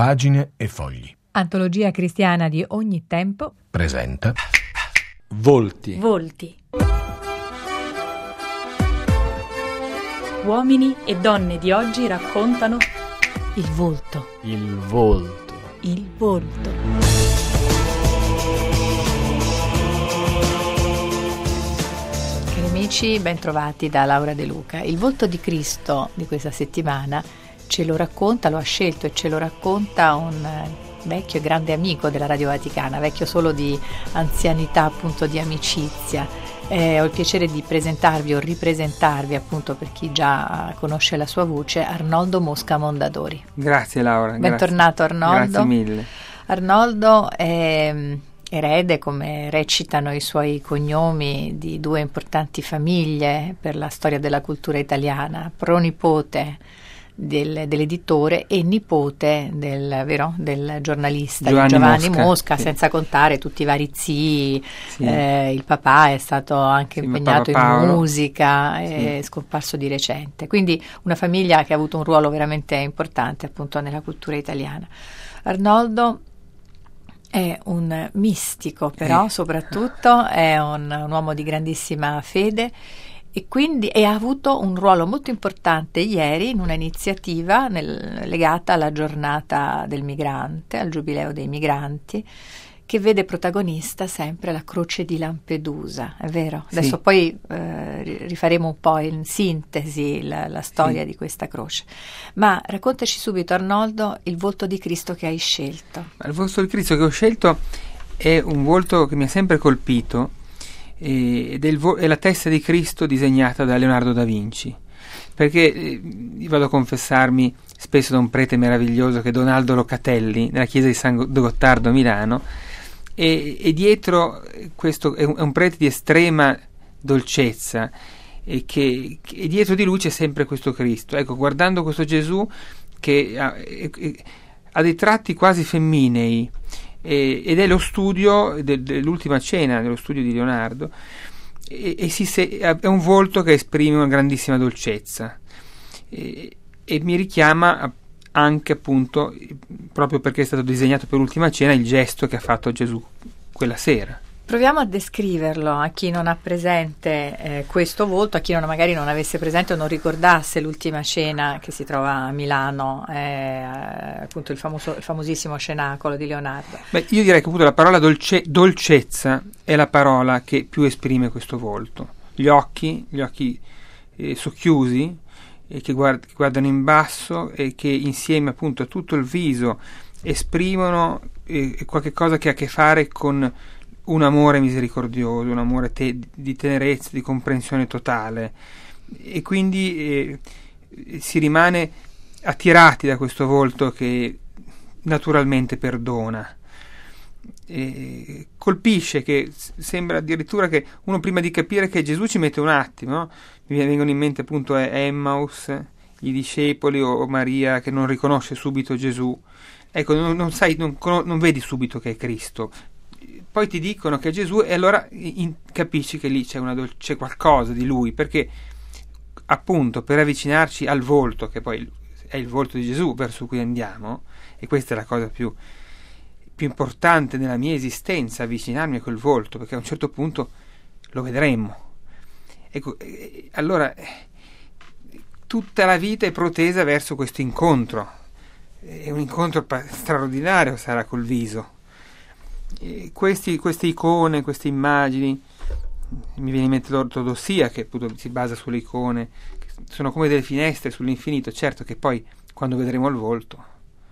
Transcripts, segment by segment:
Pagine e fogli. Antologia cristiana di ogni tempo Presenta Volti. Uomini e donne di oggi raccontano il volto. Il volto. Il volto. Cari amici, ben trovati da Laura De Luca. Il volto di Cristo di questa settimana ce lo racconta, lo ha scelto e ce lo racconta un vecchio e grande amico della Radio Vaticana, vecchio solo di anzianità, appunto di amicizia. Ho il piacere di presentarvi o ripresentarvi, appunto per chi già conosce la sua voce, Arnoldo Mosca Mondadori. Grazie Laura. Bentornato Arnoldo. Grazie mille. Arnoldo è erede, come recitano i suoi cognomi, di due importanti famiglie per la storia della cultura italiana, pronipote dell'editore e nipote del giornalista Giovanni Mosca, sì. Senza contare tutti i vari zii, sì. Il papà è stato anche impegnato in musica, sì. È scomparso di recente, quindi una famiglia che ha avuto un ruolo veramente importante appunto nella cultura italiana. Arnoldo è un mistico, però soprattutto è un uomo di grandissima fede e quindi ha avuto un ruolo molto importante ieri in una iniziativa legata alla giornata del migrante, al giubileo dei migranti, che vede protagonista sempre la croce di Lampedusa, è vero? Sì. Adesso poi rifaremo un po' in sintesi la storia di questa croce. Ma raccontaci subito, Arnoldo, il volto di Cristo che hai scelto. Il volto di Cristo che ho scelto è un volto che mi ha sempre colpito, ed è la testa di Cristo disegnata da Leonardo da Vinci, perché io vado a confessarmi spesso da un prete meraviglioso che è Donaldo Locatelli nella chiesa di San Gottardo a Milano, e dietro questo è un prete di estrema dolcezza, e dietro di lui c'è sempre questo Cristo. Ecco, guardando questo Gesù che ha dei tratti quasi femminei, ed è lo studio dell'ultima cena, dello studio di Leonardo, è un volto che esprime una grandissima dolcezza, e mi richiama anche, appunto, proprio perché è stato disegnato per l'ultima cena, il gesto che ha fatto Gesù quella sera. Proviamo a descriverlo a chi non ha presente questo volto, a chi magari non avesse presente o non ricordasse l'ultima cena che si trova a Milano, appunto il famosissimo cenacolo di Leonardo. Beh, io direi che appunto la parola dolcezza è la parola che più esprime questo volto. Gli occhi socchiusi, che guardano in basso e che insieme appunto a tutto il viso esprimono qualche cosa che ha a che fare con un amore misericordioso, un amore di tenerezza, di comprensione totale, e quindi si rimane attirati da questo volto che naturalmente perdona. Colpisce, che sembra addirittura che uno, prima di capire che Gesù, ci mette un attimo, no? Mi vengono in mente appunto Emmaus, i discepoli, o Maria che non riconosce subito Gesù. Ecco, non vedi subito che è Cristo. Poi ti dicono che è Gesù, e allora capisci che lì c'è qualcosa di lui, perché appunto per avvicinarci al volto, che poi è il volto di Gesù verso cui andiamo, e questa è la cosa più importante nella mia esistenza, avvicinarmi a quel volto, perché a un certo punto lo vedremo. Ecco, allora tutta la vita è protesa verso questo incontro, è un incontro straordinario sarà col viso. Queste icone, queste immagini, mi viene in mente l'ortodossia, che appunto si basa sulle icone, che sono come delle finestre sull'infinito. Certo che poi quando vedremo il volto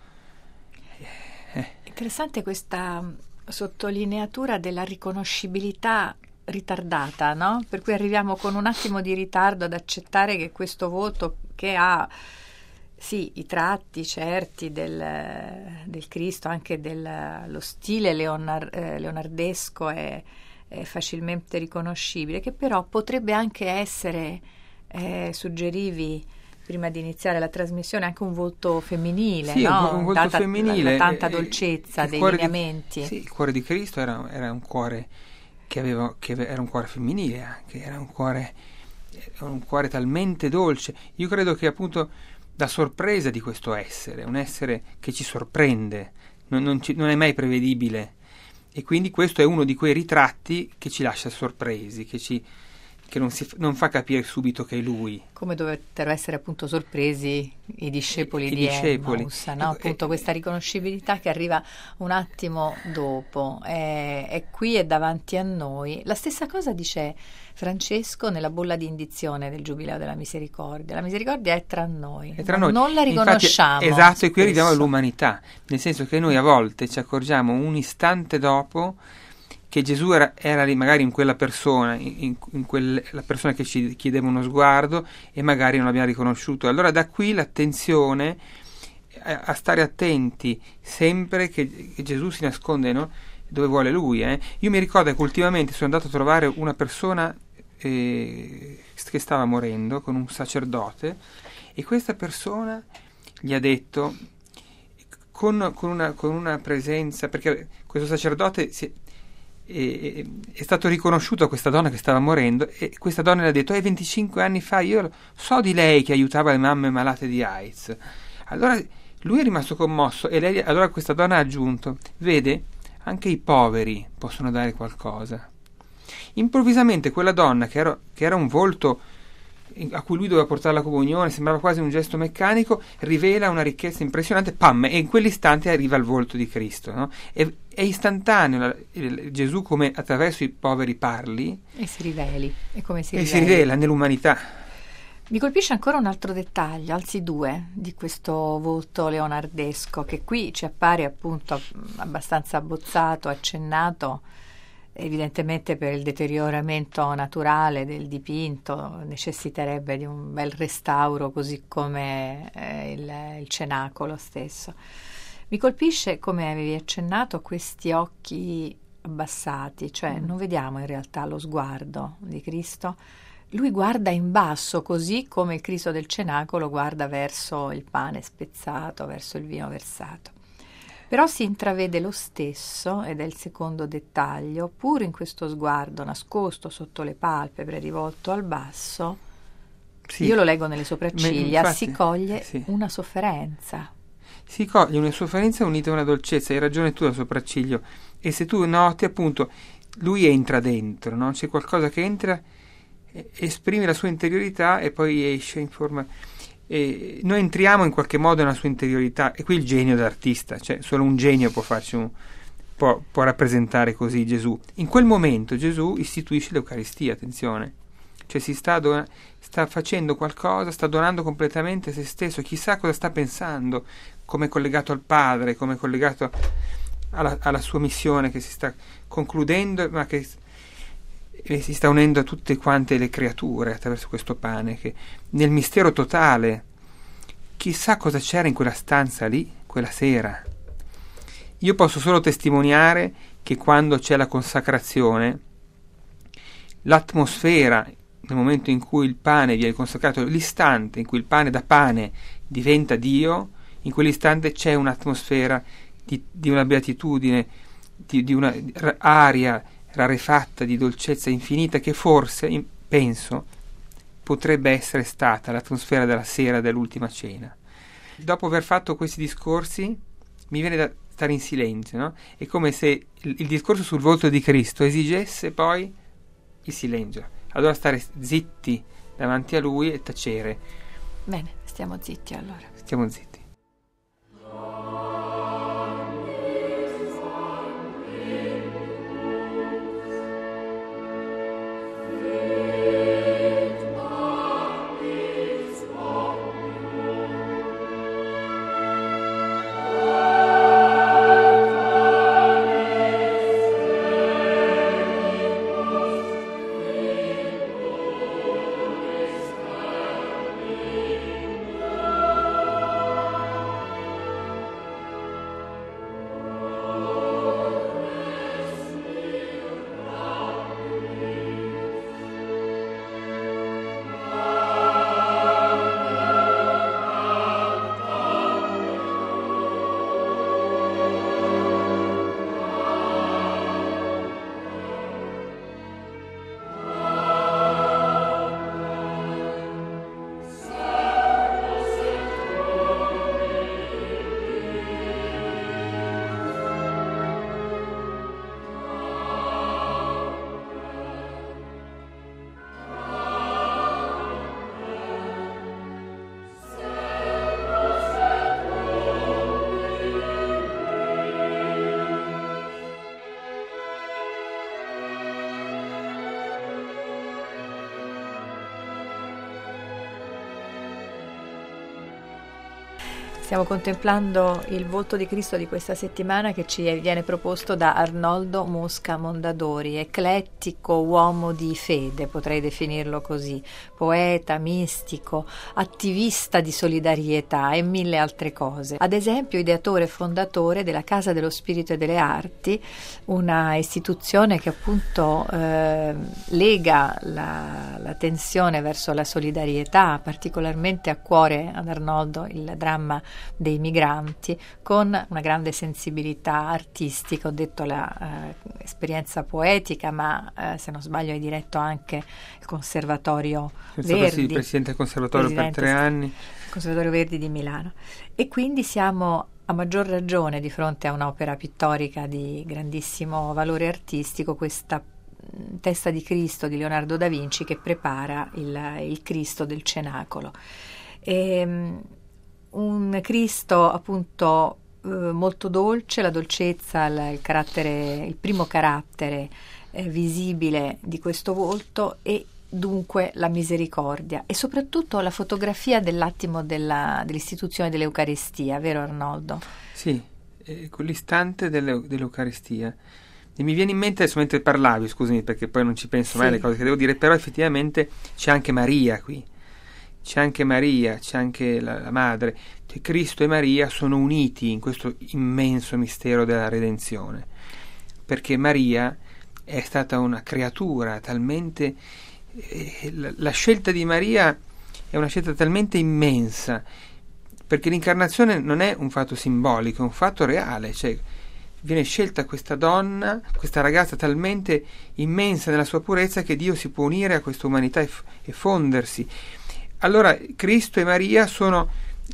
interessante questa sottolineatura della riconoscibilità ritardata, no? Per cui arriviamo con un attimo di ritardo ad accettare che questo volto, che ha sì i tratti certi del Cristo, anche lo stile leonardesco è facilmente riconoscibile, che però potrebbe anche essere, suggerivi prima di iniziare la trasmissione, anche un volto femminile, sì, no? un volto femminile, la tanta dolcezza dei lineamenti. Sì, il cuore di Cristo era un cuore che era un cuore femminile, anche era un cuore talmente dolce. Io credo che appunto dà sorpresa di questo essere, un essere che ci sorprende, non è mai prevedibile, e quindi questo è uno di quei ritratti che ci lascia sorpresi, che non fa capire subito che è lui. Come dovettero essere appunto sorpresi i discepoli di Emmaus, no? Appunto questa riconoscibilità che arriva un attimo dopo, è qui e davanti a noi. La stessa cosa dice Francesco nella bolla di indizione del Giubileo della Misericordia. La misericordia è tra noi, non la riconosciamo. Infatti, esatto, e qui arriviamo all'umanità, nel senso che noi a volte ci accorgiamo un istante dopo che Gesù era lì magari in quella persona, la persona che ci chiedeva uno sguardo, e magari non l'abbiamo riconosciuto. Allora da qui l'attenzione a stare attenti sempre che Gesù si nasconde, no? Dove vuole lui. Io mi ricordo che ultimamente sono andato a trovare una persona che stava morendo con un sacerdote, e questa persona gli ha detto con una presenza, perché questo sacerdote è stato riconosciuto a questa donna che stava morendo, e questa donna le ha detto 25 anni fa io so di lei che aiutava le mamme malate di AIDS. Allora lui è rimasto commosso, e allora questa donna ha aggiunto: vede, anche i poveri possono dare qualcosa. Improvvisamente quella donna che era un volto a cui lui doveva portare la comunione, sembrava quasi un gesto meccanico, rivela una ricchezza impressionante, pam, e in quell'istante arriva il volto di Cristo, no? È istantaneo Gesù come attraverso i poveri parli e si riveli, e come si rivela nell'umanità. Mi colpisce ancora un altro dettaglio, anzi due, di questo volto leonardesco, che qui ci appare appunto abbastanza abbozzato, accennato, evidentemente per il deterioramento naturale del dipinto necessiterebbe di un bel restauro, così come il cenacolo stesso. Mi colpisce, come avevi accennato, questi occhi abbassati, cioè non vediamo in realtà lo sguardo di Cristo. Lui guarda in basso, così come il Cristo del cenacolo guarda verso il pane spezzato, verso il vino versato. Però si intravede lo stesso, ed è il secondo dettaglio, pur in questo sguardo nascosto sotto le palpebre, rivolto al basso, sì, io lo leggo nelle sopracciglia, infatti, si coglie una sofferenza. Si coglie una sofferenza unita a una dolcezza, hai ragione tu, al sopracciglio, e se tu noti appunto, lui entra dentro, no? C'è qualcosa che entra, esprime la sua interiorità e poi esce in forma... E noi entriamo in qualche modo nella sua interiorità, e qui il genio dell'artista, cioè solo un genio può rappresentare così Gesù. In quel momento Gesù istituisce l'Eucaristia, attenzione, cioè si sta facendo qualcosa, sta donando completamente se stesso, chissà cosa sta pensando, come collegato al Padre, come collegato alla sua missione che si sta concludendo, ma che si sta unendo a tutte quante le creature attraverso questo pane, che nel mistero totale, chissà cosa c'era in quella stanza lì quella sera. Io posso solo testimoniare che quando c'è la consacrazione, l'atmosfera nel momento in cui il pane viene consacrato, l'istante in cui il pane da pane diventa Dio, in quell'istante c'è un'atmosfera di una beatitudine, di una aria rarefatta di dolcezza infinita, che forse, penso, potrebbe essere stata l'atmosfera della sera dell'ultima cena. Dopo aver fatto questi discorsi mi viene da stare in silenzio, no? È come se il discorso sul volto di Cristo esigesse poi il silenzio, allora stare zitti davanti a lui e tacere. Bene, stiamo zitti allora. Stiamo zitti. Stiamo contemplando il volto di Cristo di questa settimana che ci viene proposto da Arnoldo Mosca Mondadori, eclettico uomo di fede, potrei definirlo così, poeta, mistico, attivista di solidarietà e mille altre cose. Ad esempio ideatore e fondatore della Casa dello Spirito e delle Arti, una istituzione che appunto lega la tensione verso la solidarietà, particolarmente a cuore ad Arnoldo il dramma dei migranti, con una grande sensibilità artistica. Ho detto esperienza poetica, ma se non sbaglio hai diretto anche il Conservatorio Verdi, presidente del Conservatorio per 3 anni, il Conservatorio Verdi di Milano, e quindi siamo a maggior ragione di fronte a un'opera pittorica di grandissimo valore artistico, questa Testa di Cristo di Leonardo da Vinci che prepara il Cristo del Cenacolo. Un Cristo appunto molto dolce, la dolcezza, il primo carattere visibile di questo volto, e dunque la misericordia e soprattutto la fotografia dell'attimo dell'istituzione dell'Eucaristia, vero Arnoldo? Sì, quell'istante dell'Eucaristia. E mi viene in mente, adesso mentre parlavi, scusami perché poi non ci penso mai alle cose che devo dire, però effettivamente c'è anche Maria qui. C'è anche Maria, c'è anche la madre, che Cristo e Maria sono uniti in questo immenso mistero della redenzione, perché Maria è stata una creatura talmente, la scelta di Maria è una scelta talmente immensa, perché l'incarnazione non è un fatto simbolico, è un fatto reale, cioè viene scelta questa donna, questa ragazza talmente immensa nella sua purezza che Dio si può unire a questa umanità e fondersi. Allora Cristo e Maria sono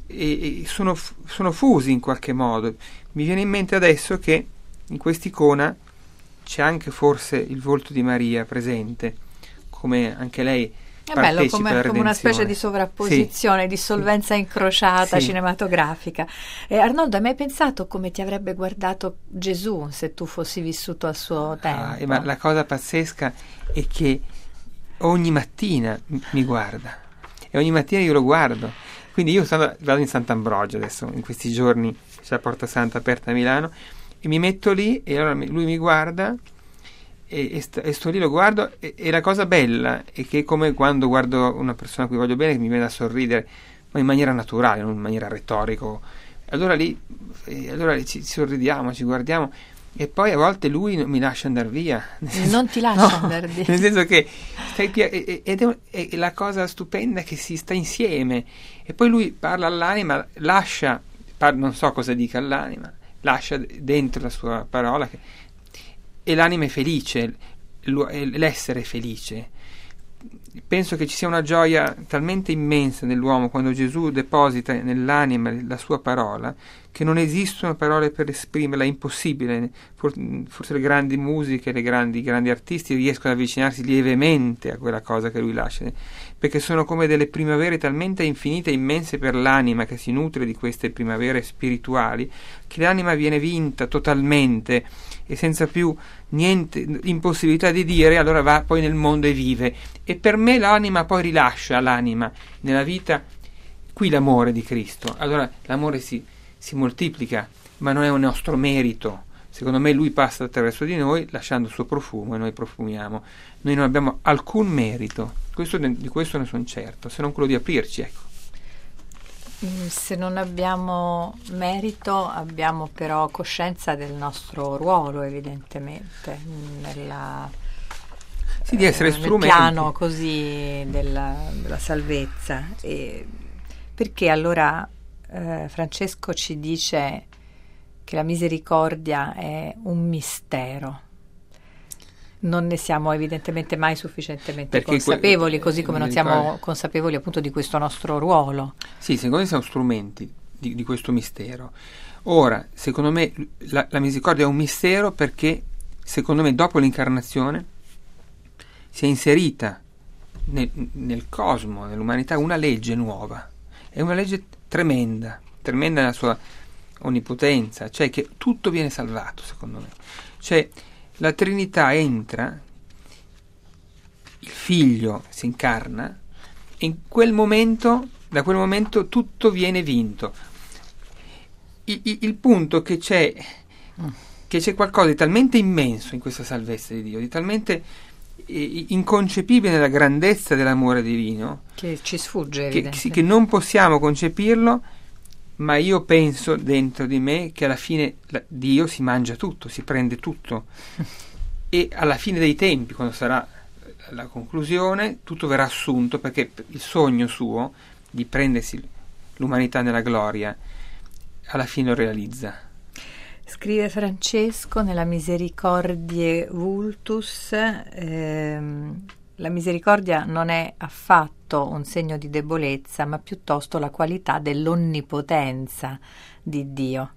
fusi in qualche modo. Mi viene in mente adesso che in quest'icona c'è anche forse il volto di Maria presente, come anche lei partecipa alla redenzione. Come una specie di sovrapposizione, sì, dissolvenza incrociata, sì, cinematografica. Arnoldo, hai mai pensato come ti avrebbe guardato Gesù se tu fossi vissuto al suo tempo? Ma la cosa pazzesca è che ogni mattina mi guarda. E ogni mattina io lo guardo, quindi io vado in Sant'Ambrogio adesso, in questi giorni c'è la Porta Santa aperta a Milano, e mi metto lì e allora lui mi guarda e sto lì, lo guardo, e la cosa bella è che è come quando guardo una persona a cui voglio bene, che mi viene da sorridere, ma in maniera naturale, non in maniera retorica. Allora lì ci sorridiamo, ci guardiamo, e poi a volte lui mi lascia andare via. Non ti lascia andare via. Nel senso che stai ed è la cosa stupenda che si sta insieme. E poi lui parla all'anima, non so cosa dica all'anima, lascia dentro la sua parola, e l'anima è felice, l'essere felice. Penso che ci sia una gioia talmente immensa nell'uomo quando Gesù deposita nell'anima la sua parola, che non esistono parole per esprimerla, è impossibile. Forse le grandi musiche, i grandi artisti riescono ad avvicinarsi lievemente a quella cosa che lui lascia, perché sono come delle primavere talmente infinite e immense per l'anima che si nutre di queste primavere spirituali, che l'anima viene vinta totalmente e senza più niente, impossibilità di dire, allora va poi nel mondo e vive. E per me l'anima poi rilascia l'anima nella vita qui l'amore di Cristo. Allora l'amore si moltiplica, ma non è un nostro merito. Secondo me lui passa attraverso di noi lasciando il suo profumo e noi profumiamo. Noi non abbiamo alcun merito, di questo ne sono certo, se non quello di aprirci, ecco. Se non abbiamo merito, abbiamo però coscienza del nostro ruolo, evidentemente, di essere strumenti. Nel piano così della salvezza. Perché allora Francesco ci dice che la misericordia è un mistero. Non ne siamo evidentemente mai sufficientemente consapevoli, così come non siamo consapevoli appunto di questo nostro ruolo. Sì, secondo me siamo strumenti di questo mistero. Ora, secondo me la misericordia è un mistero perché, secondo me, dopo l'incarnazione si è inserita nel cosmo, nell'umanità, una legge nuova. È una legge tremenda nella sua onnipotenza, cioè che tutto viene salvato, secondo me. Cioè la Trinità entra, il Figlio si incarna, e da quel momento tutto viene vinto. il punto che c'è qualcosa di talmente immenso in questa salvezza di Dio, di talmente inconcepibile nella grandezza dell'amore divino, che ci sfugge, che non possiamo concepirlo, ma io penso dentro di me che alla fine Dio si mangia tutto, si prende tutto e alla fine dei tempi, quando sarà la conclusione, tutto verrà assunto, perché il sogno suo di prendersi l'umanità nella gloria alla fine lo realizza. Scrive Francesco nella Misericordiae Vultus, la misericordia non è affatto un segno di debolezza, ma piuttosto la qualità dell'onnipotenza di Dio.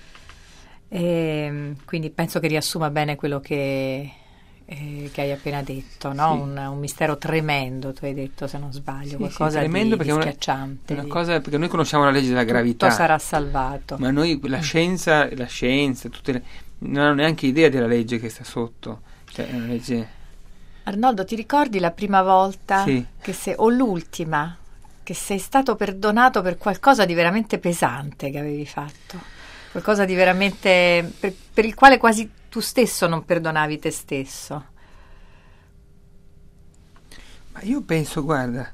Quindi penso che riassuma bene quello che hai appena detto, no? Sì. Un mistero tremendo, tu hai detto, se non sbaglio, Sì, qualcosa tremendo, di schiacciante. Una cosa, perché noi conosciamo la legge della gravità. Tutto sarà salvato. Ma noi, la scienza, non hanno neanche idea della legge che sta sotto. Cioè, è una legge... Arnoldo, ti ricordi la prima volta o l'ultima, che sei stato perdonato per qualcosa di veramente pesante che avevi fatto? Qualcosa di veramente... per il quale quasi tu stesso non perdonavi te stesso? Ma io penso, guarda,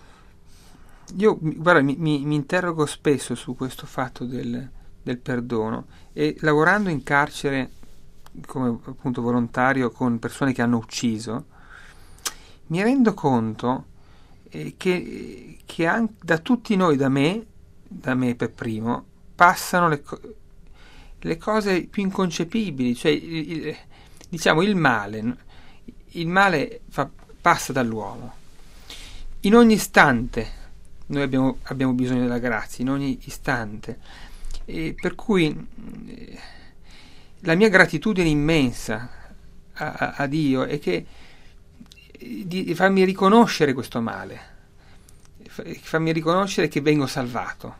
mi interrogo spesso su questo fatto del perdono, e lavorando in carcere come appunto volontario con persone che hanno ucciso, mi rendo conto che anche da tutti noi, da me per primo, passano le cose più inconcepibili, cioè diciamo il male passa dall'uomo. In ogni istante noi abbiamo bisogno della grazia, in ogni istante, e per cui la mia gratitudine immensa a Dio è che di farmi riconoscere questo male, farmi riconoscere che vengo salvato.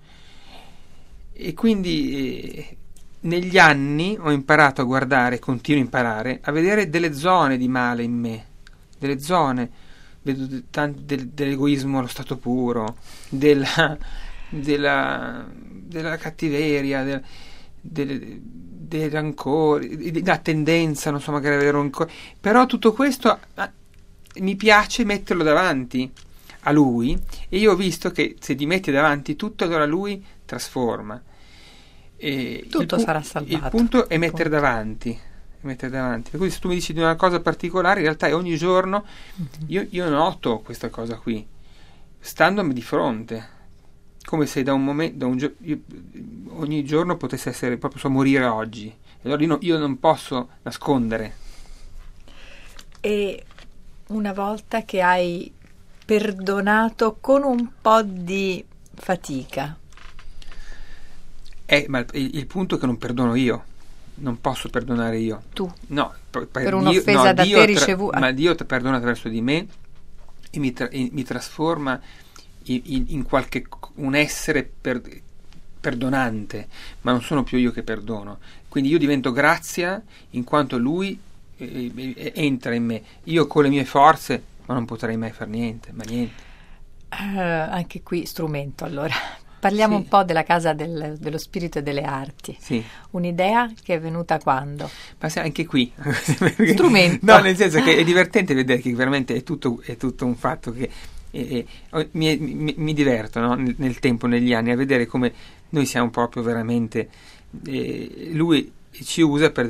E quindi negli anni ho imparato a guardare, continuo a imparare, a vedere delle zone di male in me, delle zone, vedo dell'egoismo allo stato puro, della cattiveria, dei rancori, della tendenza, non so, magari avere rancori, però tutto questo mi piace metterlo davanti a Lui, e io ho visto che se ti metti davanti tutto, allora Lui trasforma. E tutto sarà salvato. Il punto è mettere davanti. Per cui se tu mi dici di una cosa particolare, in realtà ogni giorno io noto questa cosa qui, standomi di fronte, come se ogni giorno potesse essere proprio so morire oggi. E allora io non posso nascondere. E una volta che hai perdonato con un po' di fatica, ma il punto è che non perdono io, non posso perdonare io. Tu? No, per un'offesa da te ricevuta. Ma Dio perdona attraverso di me e mi trasforma in un essere perdonante, ma non sono più io che perdono. Quindi io divento grazia in quanto Lui entra in me. Io con le mie forze, ma non potrei mai fare niente, ma niente. Anche qui strumento, allora. Parliamo un po' della Casa dello Spirito e delle Arti. Sì. Un'idea che è venuta quando? Ma anche qui. Strumento. No, nel senso che è divertente vedere che veramente è tutto un fatto che mi diverto, no? Nel tempo, negli anni, a vedere come noi siamo proprio veramente... lui ci usa per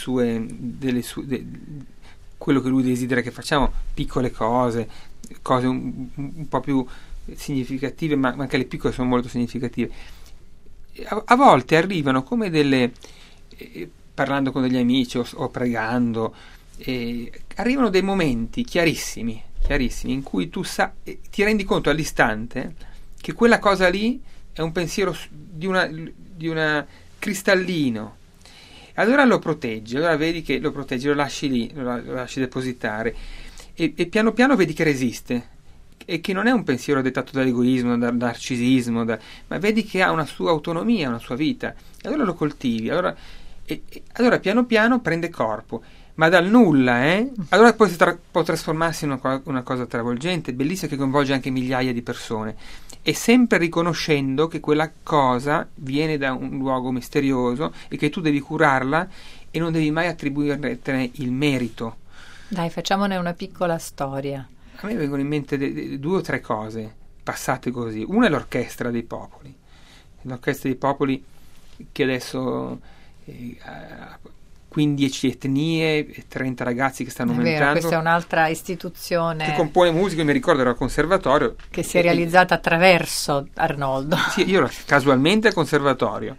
quello che Lui desidera che facciamo, piccole cose un po' più significative, ma anche le piccole sono molto significative. A volte arrivano come parlando con degli amici o pregando, arrivano dei momenti chiarissimi in cui tu ti rendi conto all'istante che quella cosa lì è un pensiero di una cristallino. Allora lo proteggi, allora vedi che lo proteggi, lo lasci lì, lo lasci depositare, e piano piano vedi che resiste, e che non è un pensiero dettato dall'egoismo, dal narcisismo, ma vedi che ha una sua autonomia, una sua vita, e allora lo coltivi, allora piano piano prende corpo, ma dal nulla, allora poi può trasformarsi in una cosa travolgente, bellissima, che coinvolge anche migliaia di persone, e sempre riconoscendo che quella cosa viene da un luogo misterioso e che tu devi curarla e non devi mai attribuirne il merito. Dai, facciamone una piccola storia. A me vengono in mente 2 o 3 cose passate così. Una è l'Orchestra dei Popoli. L'Orchestra dei Popoli che adesso ha 15 etnie e 30 ragazzi che stanno aumentando. Vero, questa è un'altra istituzione che compone musica, mi ricordo era al conservatorio. Che si è realizzata attraverso Arnoldo. Sì, io ero casualmente al conservatorio.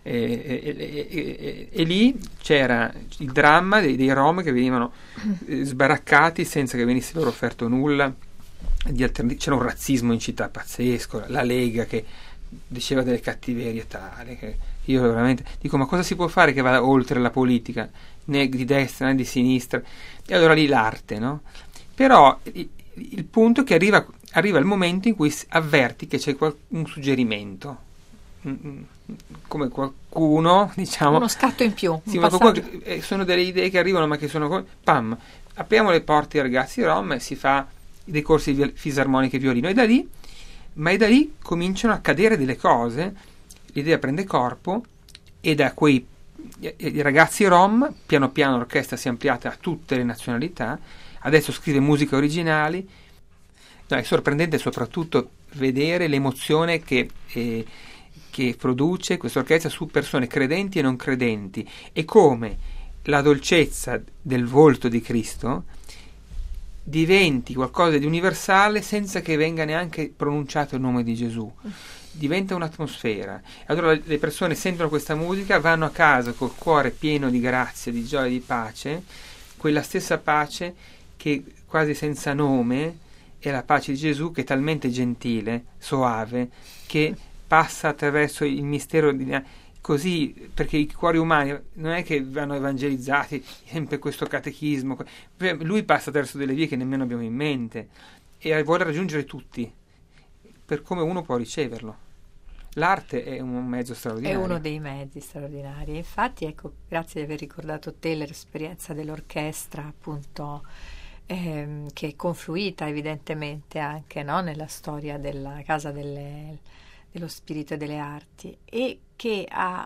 E lì c'era il dramma dei rom che venivano sbaraccati senza che venisse loro offerto nulla c'era un razzismo in città pazzesco, la Lega che diceva delle cattiverie tali che io veramente dico, ma cosa si può fare che vada oltre la politica, né di destra né di sinistra? E allora lì l'arte, no? Però il punto è che arriva il momento in cui avverti che c'è un suggerimento, come qualcuno, diciamo, uno scatto in più, sì, ma sono delle idee che arrivano, ma che sono come pam, apriamo le porte ai ragazzi rom e si fa dei corsi di fisarmonica e violino, e da lì cominciano a accadere delle cose, l'idea prende corpo, e da quei ragazzi rom piano piano l'orchestra si è ampliata a tutte le nazionalità, adesso scrive musiche originali. No, è sorprendente soprattutto vedere l'emozione che produce questa orchestra su persone credenti e non credenti, e come la dolcezza del volto di Cristo diventi qualcosa di universale senza che venga neanche pronunciato il nome di Gesù. Diventa un'atmosfera. Allora le persone sentono questa musica, vanno a casa col cuore pieno di grazia, di gioia, di pace, quella stessa pace che quasi senza nome è la pace di Gesù, che è talmente gentile, soave, che passa attraverso il mistero così, perché i cuori umani non è che vanno evangelizzati sempre questo catechismo, lui passa attraverso delle vie che nemmeno abbiamo in mente e vuole raggiungere tutti per come uno può riceverlo. L'arte è un mezzo straordinario, è uno dei mezzi straordinari. Infatti, ecco, grazie di aver ricordato te l'esperienza dell'orchestra, appunto, che è confluita evidentemente anche, no, nella storia della Casa dello Spirito e delle Arti, e che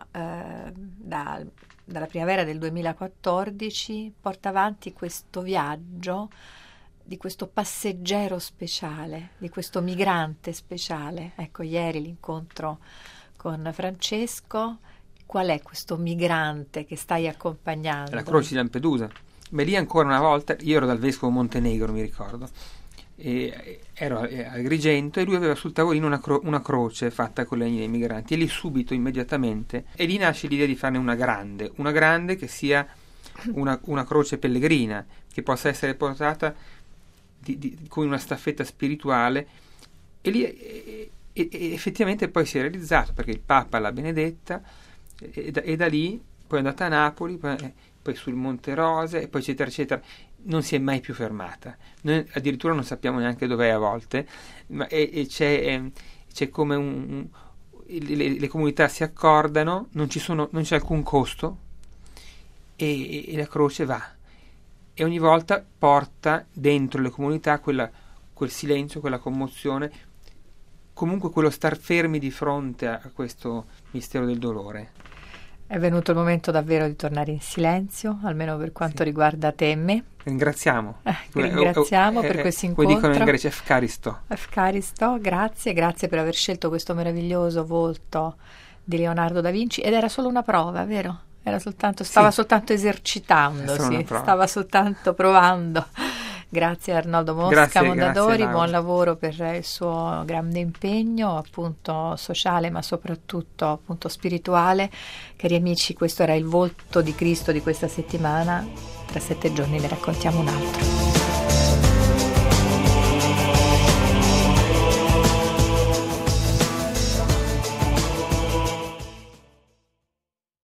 dalla primavera del 2014 porta avanti questo viaggio di questo passeggero speciale, di questo migrante speciale. Ecco, ieri l'incontro con Francesco. Qual è questo migrante che stai accompagnando? La Croce di Lampedusa. Beh, lì ancora una volta, io ero dal vescovo Montenegro, mi ricordo, e ero a Agrigento, e lui aveva sul tavolino una croce fatta con le legni dei migranti, e lì subito, immediatamente, e lì nasce l'idea di farne una grande che sia una croce pellegrina, che possa essere portata con una staffetta spirituale, e lì effettivamente poi si è realizzato, perché il Papa l'ha benedetta, e da lì poi è andata a Napoli, poi sul Monte Rose, e poi eccetera eccetera. Non si è mai più fermata. Noi addirittura non sappiamo neanche dov'è a volte, ma c'è come le comunità si accordano, non c'è alcun costo, e la croce va, e ogni volta porta dentro le comunità quel silenzio, quella commozione, comunque quello star fermi di fronte a questo mistero del dolore. È venuto il momento davvero di tornare in silenzio, almeno per quanto riguarda te e me. Ringraziamo. Ringraziamo per questo incontro. Come dicono in Grecia, Efkaristo. Efkaristo, grazie per aver scelto questo meraviglioso volto di Leonardo da Vinci. Ed era solo una prova, vero? Stava soltanto esercitandosi, stava soltanto provando. Grazie Arnoldo Mosca, Mondadori, buon lavoro per il suo grande impegno, appunto sociale, ma soprattutto appunto spirituale. Cari amici, questo era il volto di Cristo di questa settimana. Tra 7 giorni ne raccontiamo un altro.